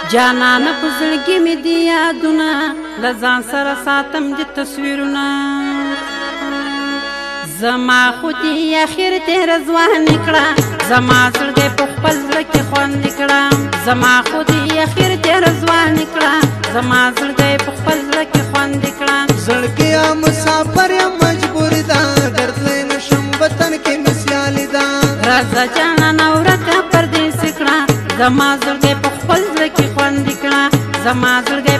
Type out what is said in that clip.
جانانه په زړګي مې دي یادونه له ځان سره ساتم د تصویرونه زما خو دې اخر تېر ځوان کړه زما زړګی په خپل زړه کې خوند کړه زما خو دې اخر تېر ځوان کړه زما زړګی په خپل زړه کې خوند کړه زړګیا مسافر یم مجبور ده درتلی نشم وطن کې مې سیالي ده راځه جانانه ورکه پردیس کړه زما زړګی په خپل زړه کې خوند کړه زما زړګی